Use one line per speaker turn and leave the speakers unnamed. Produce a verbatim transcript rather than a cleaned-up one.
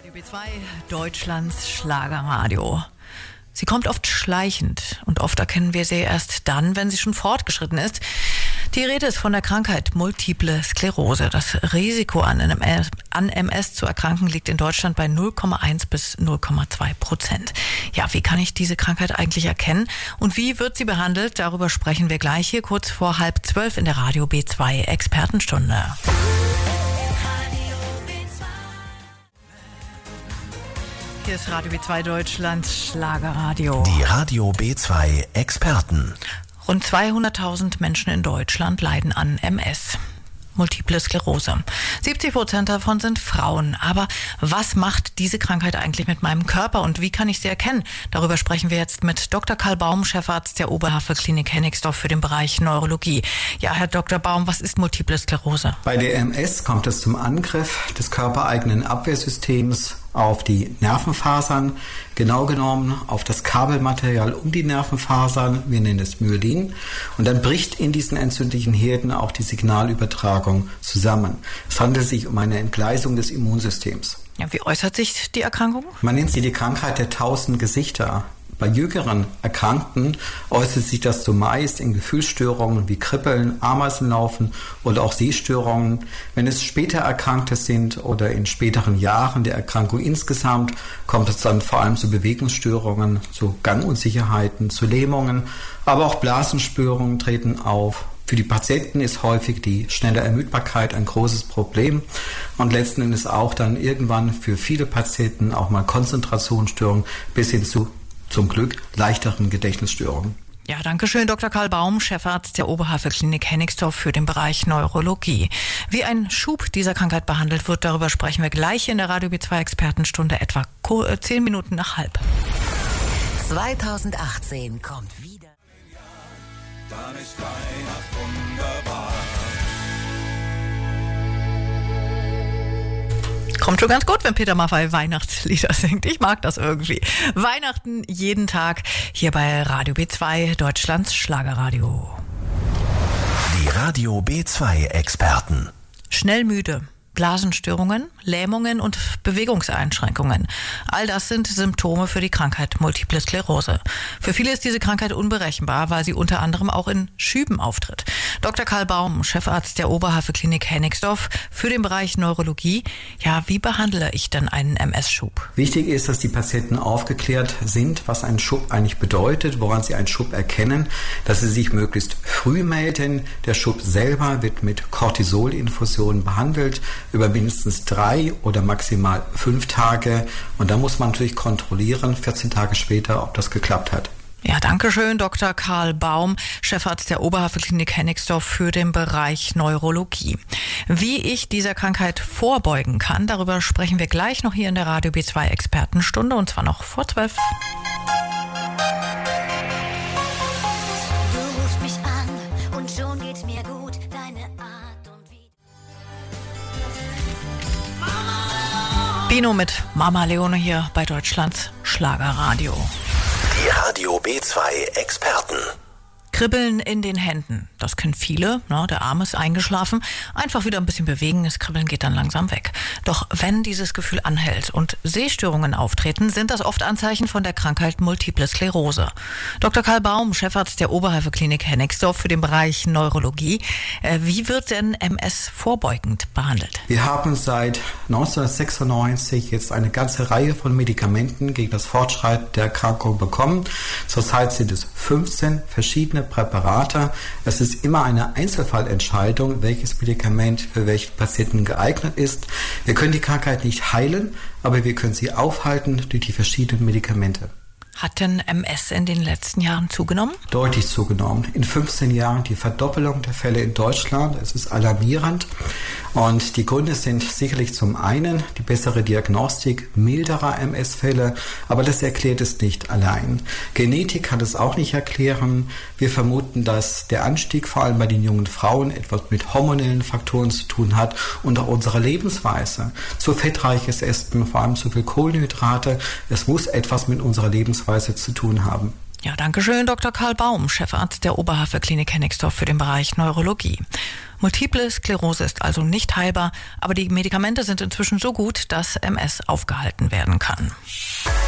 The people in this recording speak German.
Radio B zwei, Deutschlands Schlagerradio. Sie kommt oft schleichend und oft erkennen wir sie erst dann, wenn sie schon fortgeschritten ist. Die Rede ist von der Krankheit Multiple Sklerose. Das Risiko an M S, an M S zu erkranken liegt in Deutschland bei null Komma eins bis null Komma zwei Prozent. Ja, wie kann ich diese Krankheit eigentlich erkennen und wie wird sie behandelt? Darüber sprechen wir gleich hier kurz vor halb zwölf in der Radio B zwei Expertenstunde. Hier ist Radio B zwei Deutschlands Schlagerradio.
Die Radio B zwei Experten.
Rund zweihunderttausend Menschen in Deutschland leiden an M S. Multiple Sklerose. siebzig Prozent davon sind Frauen. Aber was macht diese Krankheit eigentlich mit meinem Körper und wie kann ich sie erkennen? Darüber sprechen wir jetzt mit Doktor Karl Baum, Chefarzt der Oberhavel-Klinik Hennigsdorf für den Bereich Neurologie. Ja, Herr Doktor Baum, was ist Multiple Sklerose?
Bei der M S kommt es zum Angriff des körpereigenen Abwehrsystems auf die Nervenfasern, genau genommen auf das Kabelmaterial um die Nervenfasern, wir nennen es Myelin, und dann bricht in diesen entzündlichen Herden auch die Signalübertragung zusammen. Es handelt sich um eine Entgleisung des Immunsystems.
Ja, wie äußert sich die Erkrankung?
Man nennt sie die Krankheit der tausend Gesichter. Bei jüngeren Erkrankten äußert sich das zumeist in Gefühlsstörungen wie Kribbeln, Ameisenlaufen oder auch Sehstörungen. Wenn es später Erkrankte sind oder in späteren Jahren der Erkrankung insgesamt, kommt es dann vor allem zu Bewegungsstörungen, zu Gangunsicherheiten, zu Lähmungen, aber auch Blasenstörungen treten auf. Für die Patienten ist häufig die schnelle Ermüdbarkeit ein großes Problem und letzten Endes auch dann irgendwann für viele Patienten auch mal Konzentrationsstörungen bis hin zu zum Glück leichteren Gedächtnisstörungen.
Ja, danke schön, Doktor Karl Baum, Chefarzt der Oberhavel-Klinik Hennigsdorf für den Bereich Neurologie. Wie ein Schub dieser Krankheit behandelt wird, darüber sprechen wir gleich in der Radio B zwei Expertenstunde, etwa zehn Minuten nach halb.
zweitausendachtzehn kommt wieder.
Dann ist Weihnacht wunderbar.
Kommt schon ganz gut, wenn Peter Maffay Weihnachtslieder singt. Ich mag das irgendwie. Weihnachten jeden Tag hier bei Radio B zwei, Deutschlands Schlagerradio.
Die Radio B zwei Experten.
Schnell müde. Blasenstörungen, Lähmungen und Bewegungseinschränkungen. All das sind Symptome für die Krankheit Multiple Sklerose. Für viele ist diese Krankheit unberechenbar, weil sie unter anderem auch in Schüben auftritt. Doktor Karl Baum, Chefarzt der Oberhavel-Klinik Hennigsdorf für den Bereich Neurologie. Ja, wie behandle ich denn einen M S-Schub?
Wichtig ist, dass die Patienten aufgeklärt sind, was ein Schub eigentlich bedeutet, woran sie einen Schub erkennen, dass sie sich möglichst früh melden. Der Schub selber wird mit Cortisolinfusionen behandelt, über mindestens drei oder maximal fünf Tage. Und da muss man natürlich kontrollieren, vierzehn Tage später, ob das geklappt hat.
Ja, danke schön, Doktor Karl Baum, Chefarzt der Oberhavel-Klinik Hennigsdorf für den Bereich Neurologie. Wie ich dieser Krankheit vorbeugen kann, darüber sprechen wir gleich noch hier in der Radio B zwei Expertenstunde, und zwar noch vor zwölf.
Du rufst mich an und schon geht's mir gut, deine Art und wie.
Bino mit Mama Leone hier bei Deutschlands Schlagerradio.
Die Radio B zwei Experten.
Kribbeln in den Händen, das kennen viele, ne? Der Arm ist eingeschlafen, einfach wieder ein bisschen bewegen, das Kribbeln geht dann langsam weg. Doch wenn dieses Gefühl anhält und Sehstörungen auftreten, sind das oft Anzeichen von der Krankheit Multiple Sklerose. Doktor Karl Baum, Chefarzt der Oberhavel-Klinik Hennigsdorf für den Bereich Neurologie. Äh, wie wird denn M S vorbeugend behandelt?
Wir haben seit neunzehnhundertsechsundneunzig jetzt eine ganze Reihe von Medikamenten gegen das Fortschreiten der Erkrankung bekommen. Zurzeit sind es fünfzehn verschiedene Präparate. Es ist immer eine Einzelfallentscheidung, welches Medikament für welchen Patienten geeignet ist. Wir können die Krankheit nicht heilen, aber wir können sie aufhalten durch die verschiedenen Medikamente.
Hat denn M S in den letzten Jahren zugenommen?
Deutlich zugenommen. In fünfzehn Jahren die Verdoppelung der Fälle in Deutschland. Es ist alarmierend. Und die Gründe sind sicherlich zum einen die bessere Diagnostik milderer M S-Fälle, aber das erklärt es nicht allein. Genetik kann es auch nicht erklären. Wir vermuten, dass der Anstieg vor allem bei den jungen Frauen etwas mit hormonellen Faktoren zu tun hat und auch unsere Lebensweise. Zu fettreiches Essen, vor allem zu viel Kohlenhydrate. Es muss etwas mit unserer Lebensweise zu tun haben.
Ja, danke schön, Doktor Karl Baum, Chefarzt der Oberhavel-Klinik Hennigsdorf für den Bereich Neurologie. Multiple Sklerose ist also nicht heilbar, aber die Medikamente sind inzwischen so gut, dass M S aufgehalten werden kann.